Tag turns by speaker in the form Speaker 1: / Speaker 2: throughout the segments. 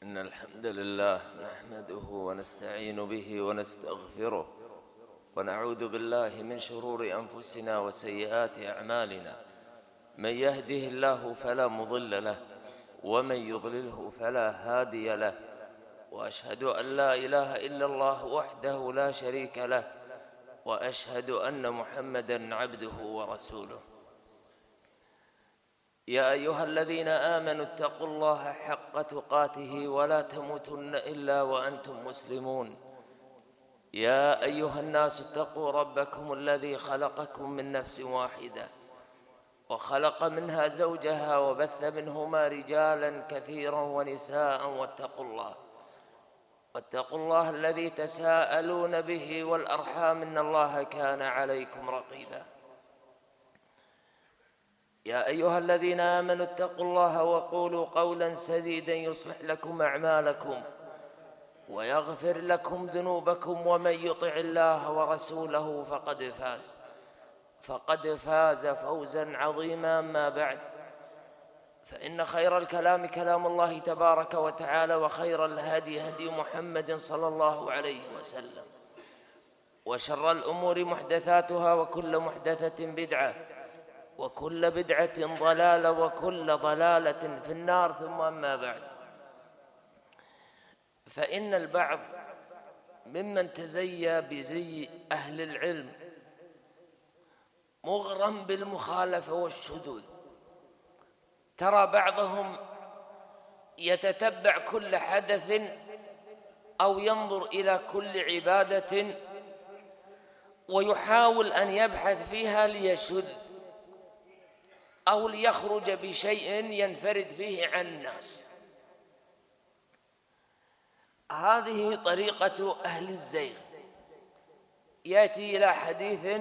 Speaker 1: إن الحمد لله نحمده ونستعين به ونستغفره ونعوذ بالله من شرور أنفسنا وسيئات أعمالنا. من يهده الله فلا مضل له ومن يضلله فلا هادي له، وأشهد أن لا إله إلا الله وحده لا شريك له، وأشهد أن محمدًا عبده ورسوله. يا أيها الذين آمنوا اتقوا الله حق تقاته ولا تموتن إلا وأنتم مسلمون. يا أيها الناس اتقوا ربكم الذي خلقكم من نفس واحدة وخلق منها زوجها وبث منهما رجالا كثيرا ونساء، واتقوا الله الذي تساءلون به والأرحام إن الله كان عليكم رقيبا. يا أيها الذين آمنوا اتقوا الله وقولوا قولا سديدا يصلح لكم أعمالكم ويغفر لكم ذنوبكم، ومن يطع الله ورسوله فقد فاز فوزا عظيما. ما بعد، فإن خير الكلام كلام الله تبارك وتعالى، وخير الهدي هدي محمد صلى الله عليه وسلم، وشر الأمور محدثاتها، وكل محدثة بدعة، وكل بدعة ضلالة، وكل ضلالة في النار. ثم أما بعد، فإن البعض ممن تزيى بزي أهل العلم مغرم بالمخالفة والشذوذ. ترى بعضهم يتتبع كل حدث أو ينظر إلى كل عبادة ويحاول أن يبحث فيها ليشذ أو ليخرج بشيء ينفرد فيه عن الناس. هذه طريقة أهل الزيغ. يأتي إلى حديث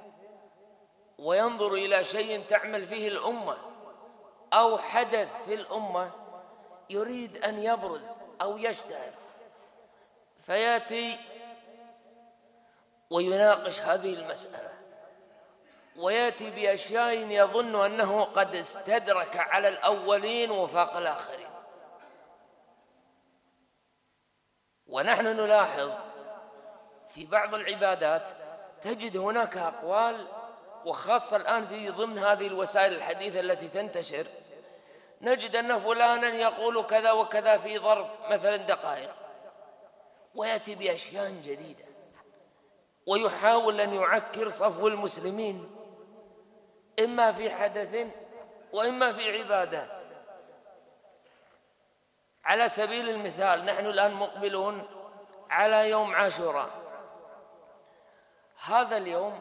Speaker 1: وينظر إلى شيء تعمل فيه الأمة أو حدث في الأمة يريد أن يبرز أو يشتهر، فيأتي ويناقش هذه المسألة، ويأتي بأشياء يظن أنه قد استدرك على الأولين وفاق الآخرين. ونحن نلاحظ في بعض العبادات تجد هناك أقوال، وخاصة الآن في ضمن هذه الوسائل الحديثة التي تنتشر، نجد أن فلانا يقول كذا وكذا في ظرف مثلا دقائق، ويأتي بأشياء جديدة ويحاول أن يعكر صفو المسلمين، إما في حدث وإما في عبادة. على سبيل المثال، نحن الآن مقبلون على يوم عاشوراء. هذا اليوم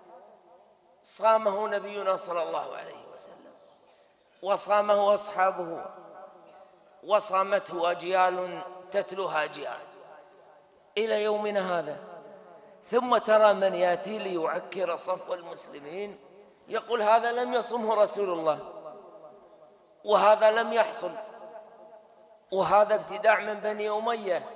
Speaker 1: صامه نبينا صلى الله عليه وسلم، وصامه أصحابه، وصامته أجيال تتلوها أجيال إلى يومنا هذا. ثم ترى من يأتي ليعكر صفو المسلمين يقول هذا لم يصمه رسول الله، وهذا لم يحصل، وهذا ابتداع من بني أمية.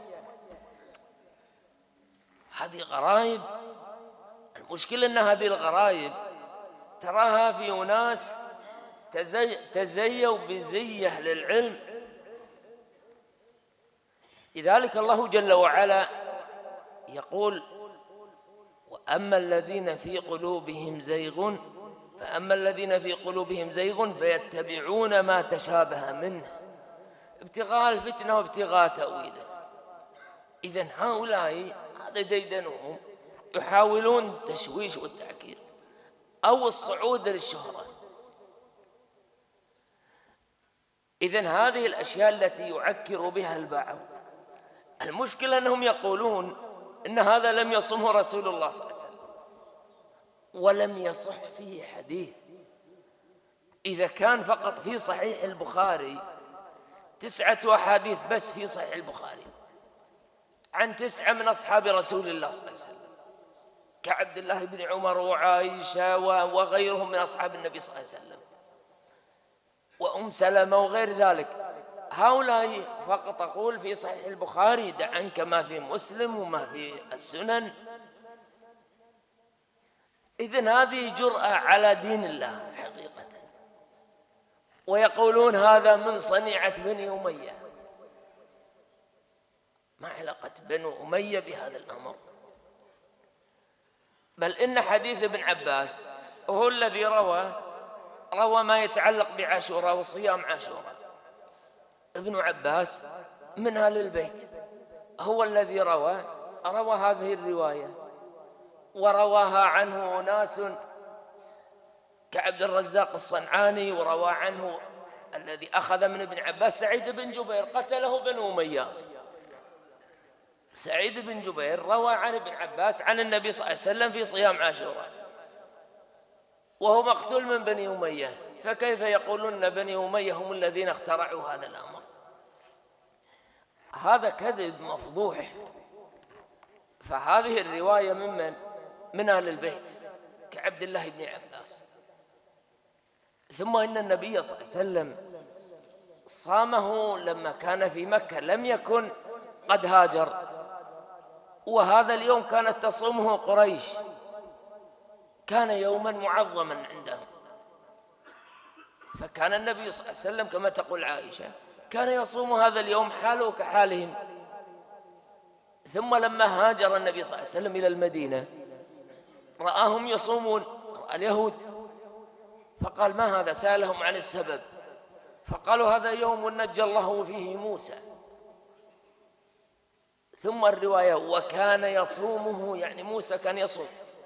Speaker 1: هذه غرائب. المشكلة أن هذه الغرائب تراها في أناس تزيوا بزي أهل العلم. لذلك الله جل وعلا يقول: وأما الذين في قلوبهم زيغ فيتبعون ما تشابه منه ابتغاء الفتنة وابتغاء تأويله. إذن هؤلاء هذا ديدنهم يحاولون تشويش والتعكير أو الصعود للشهرة. إذن هذه الأشياء التي يعكر بها البعض، المشكلة أنهم يقولون إن هذا لم يصمه رسول الله صلى الله عليه وسلم، ولم يصح فيه حديث. إذا كان فقط في صحيح البخاري 9 أحاديث بس في صحيح البخاري عن 9 من أصحاب رسول الله صلى الله عليه وسلم، كعبد الله بن عمر وعائشة وغيرهم من أصحاب النبي صلى الله عليه وسلم، وأم سلمة وغير ذلك. هؤلاء فقط أقول في صحيح البخاري، دع عنك ما في مسلم وما في السنن. إذن هذه جرأة على دين الله حقيقة. ويقولون هذا من صنيعة بني أمية. ما علاقة بنو أمية بهذا الأمر؟ بل إن حديث ابن عباس هو الذي روى ما يتعلق بعاشوراء وصيام عاشوراء. ابن عباس من أهل البيت، هو الذي روى هذه الرواية، ورواها عنه ناس كعبد الرزاق الصنعاني، وروى عنه الذي أخذ من ابن عباس سعيد بن جبير قتله بنو أمية. سعيد بن جبير روى عن ابن عباس عن النبي صلى الله عليه وسلم في صيام عاشوراء، وهو مقتول من بني أمية، فكيف يقولون بني أمية هم الذين اخترعوا هذا الأمر؟ هذا كذب مفضوح. فهذه الرواية من أهل البيت كعبد الله بن عباس. ثم إن النبي صلى الله عليه وسلم صامه لما كان في مكة، لم يكن قد هاجر، وهذا اليوم كانت تصومه قريش، كان يوما معظما عندهم. فكان النبي صلى الله عليه وسلم كما تقول عائشة كان يصوم هذا اليوم حاله كحالهم. ثم لما هاجر النبي صلى الله عليه وسلم إلى المدينة رآهم يصومون، رأى اليهود، فقال ما هذا؟ سألهم عن السبب، فقالوا هذا يوم نجى الله فيه موسى. ثم الرواية وكان يصومه، يعني موسى كان يصوم.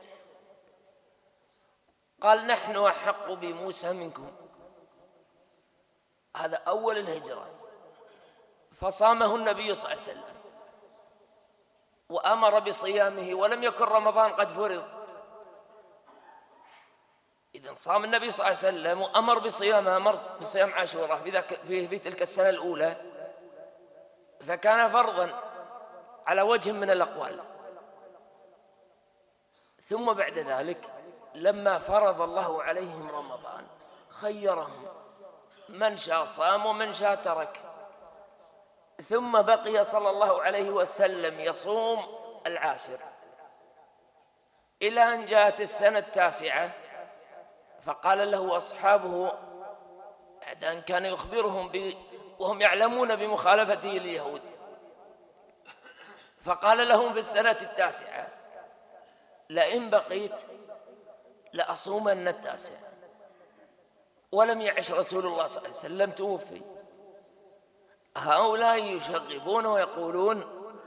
Speaker 1: قال نحن أحق بموسى منكم. هذا أول الهجرة، فصامه النبي صلى الله عليه وسلم وأمر بصيامه، ولم يكن رمضان قد فرض. إذن صام النبي صلى الله عليه وسلم وأمر بصيامه، أمر بصيام عاشوراء في تلك السنة الأولى، فكان فرضا على وجه من الأقوال. ثم بعد ذلك لما فرض الله عليهم رمضان خيرهم، من شاء صام ومن شاء ترك. ثم بقي صلى الله عليه وسلم يصوم العاشر إلى أن جاءت السنة التاسعة، فقال له أصحابه بعد أن كان يخبرهم وهم يعلمون بمخالفته لليهود، فقال لهم في السنة التاسعة لئن بقيت لأصومن التاسع. ولم يعش رسول الله صلى الله عليه وسلم، توفي. هؤلاء يشغبون ويقولون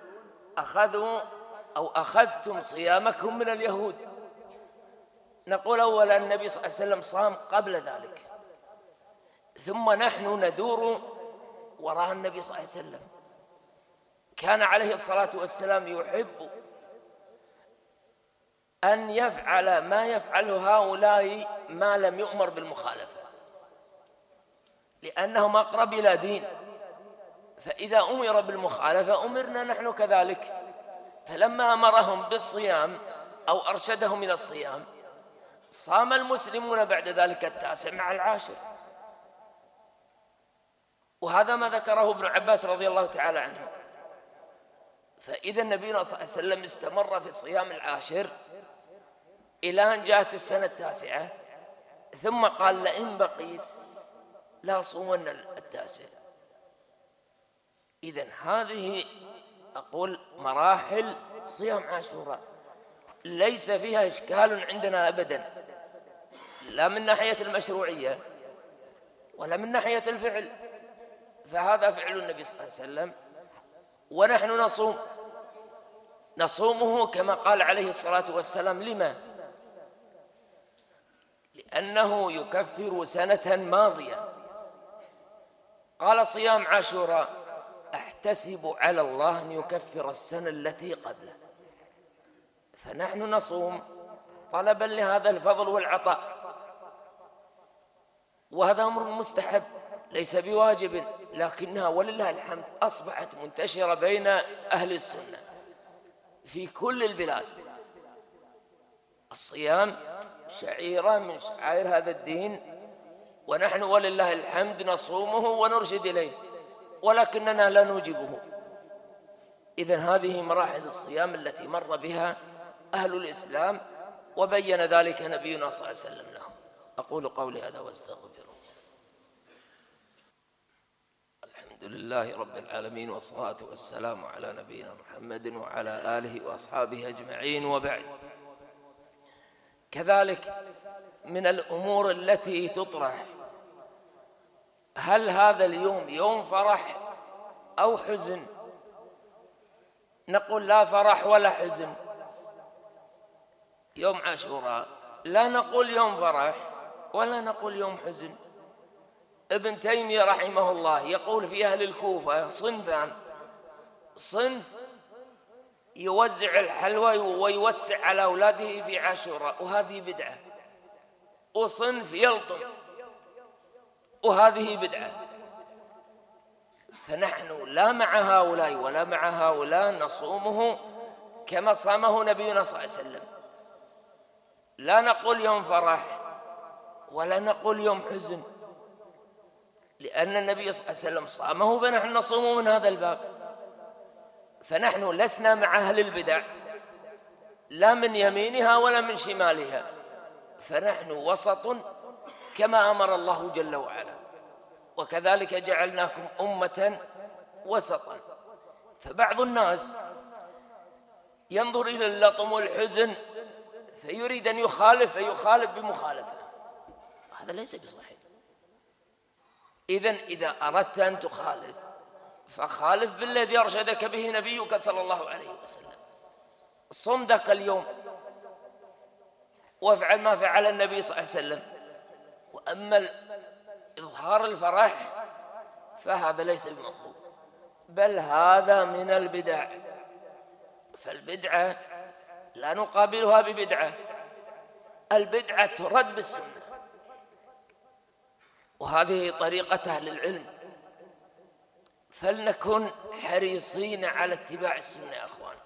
Speaker 1: أخذتم صيامكم من اليهود. نقول أولا النبي صلى الله عليه وسلم صام قبل ذلك، ثم نحن ندور وراء النبي صلى الله عليه وسلم. كان عليه الصلاة والسلام يحب أن يفعل ما يفعله هؤلاء ما لم يؤمر بالمخالفة، لأنهم أقرب إلى دين، فإذا أمر بالمخالفة أمرنا نحن كذلك. فلما أمرهم بالصيام أو أرشدهم إلى الصيام صام المسلمون بعد ذلك التاسع مع العاشر. وهذا ما ذكره ابن عباس رضي الله تعالى عنه. فإذا النبي صلى الله عليه وسلم استمر في الصيام العاشر إلى أن جاءت السنة التاسعة، ثم قال لئن بقيت لا صومن التاسع. إذن هذه أقول مراحل صيام عاشوراء ليس فيها إشكال عندنا أبدا، لا من ناحية المشروعية ولا من ناحية الفعل، فهذا فعل النبي صلى الله عليه وسلم، ونحن نصومه كما قال عليه الصلاة والسلام. لما؟ لأنه يكفر سنة ماضية. قال صيام عاشوراء أحتسب على الله أن يكفر السنة التي قبله، فنحن نصوم طلبا لهذا الفضل والعطاء، وهذا أمر مستحب ليس بواجب، لكنها ولله الحمد أصبحت منتشرة بين أهل السنة في كل البلاد. الصيام شعيرة من شعائر هذا الدين، ونحن ولله الحمد نصومه ونرشد إليه، ولكننا لا نوجبه. إذن هذه مراحل الصيام التي مر بها أهل الإسلام، وبين ذلك نبينا صلى الله عليه وسلم لهم. أقول قولي هذا واستغفر. الحمد لله رب العالمين، والصلاة والسلام على نبينا محمد وعلى آله وأصحابه أجمعين، وبعد. كذلك من الأمور التي تطرح: هل هذا اليوم يوم فرح أو حزن؟ نقول لا فرح ولا حزن. يوم عاشوراء لا نقول يوم فرح ولا نقول يوم حزن. ابن تيمية رحمه الله يقول في أهل الكوفة صنفان: صنف يوزع الحلوى ويوسع على أولاده في عاشوراء وهذه بدعة، وصنف يلطم وهذه بدعة. فنحن لا مع هؤلاء ولا مع هؤلاء نصومه كما صامه نبينا صلى الله عليه وسلم. لا نقول يوم فرح ولا نقول يوم حزن، لأن النبي صلى الله عليه وسلم صامه فنحن نصومه من هذا الباب. فنحن لسنا مع أهل البدع لا من يمينها ولا من شمالها، فنحن وسط كما أمر الله جل وعلا: وكذلك جعلناكم أمة وسطا. فبعض الناس ينظر إلى اللطم والحزن فيريد أن يخالف فيخالف بمخالفة، هذا ليس بصحيح. إذا أردت أن تخالف فخالف بالذي أرشدك به نبيك صلى الله عليه وسلم. صم ذاك اليوم وافعل ما فعل النبي صلى الله عليه وسلم. وأما إظهار الفرح فهذا ليس بمطلوب، بل هذا من البدع. فالبدعة لا نقابلها ببدعة، البدعة ترد بالسنة، وهذه طريقة أهل العلم. فلنكن حريصين على اتباع السنة يا أخوان.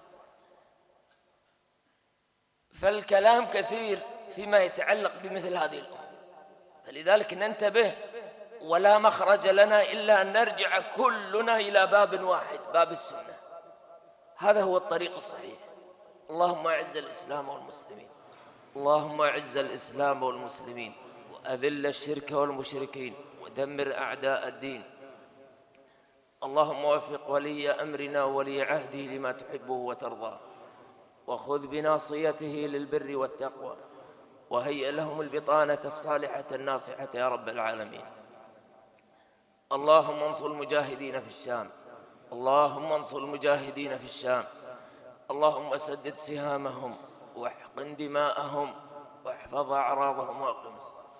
Speaker 1: فالكلام كثير فيما يتعلق بمثل هذه الأمور، فلذلك ننتبه، ولا مخرج لنا إلا أن نرجع كلنا إلى باب واحد، باب السنة. هذا هو الطريق الصحيح. اللهم أعز الإسلام والمسلمين، اللهم أعز الإسلام والمسلمين، وأذل الشرك والمشركين، ودمر أعداء الدين. اللهم وفق ولي أمرنا وولي عهده لما تحبه وترضاه، وخذ بناصيته للبر والتقوى، وهيئ لهم البطانة الصالحة الناصحة يا رب العالمين. اللهم انصر المجاهدين في الشام، اللهم انصر المجاهدين في الشام. اللهم سدد سهامهم واحقن دماءهم واحفظ أعراضهم وأقم الصلاة.